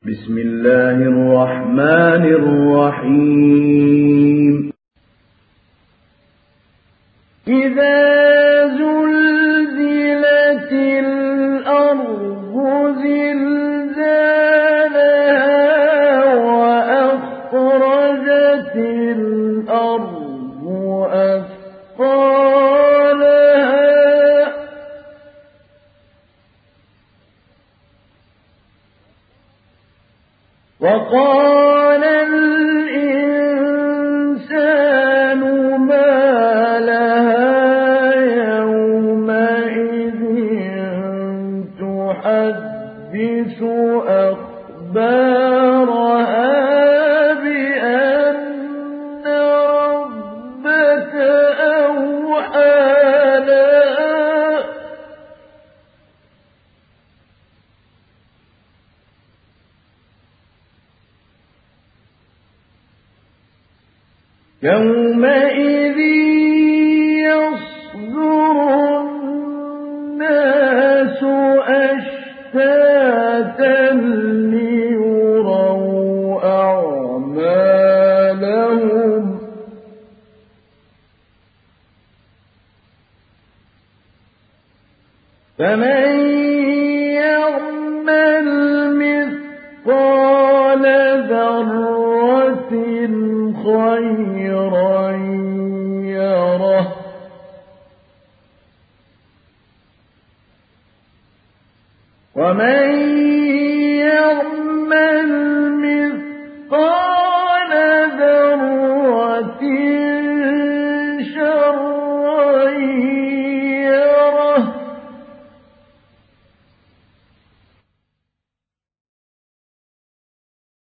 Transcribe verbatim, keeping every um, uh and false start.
بسم الله الرحمن الرحيم إذا زلزلت الأرض زلزالها وأخرجت الأرض أثقالها وقال الإنسان ما لها يومئذ تحدث أخبارها بأن ربك أوحى لها يومئذ يصدر الناس أشتاتا ليروا أعمالهم فمن يعمل مثقال ذرة خيرا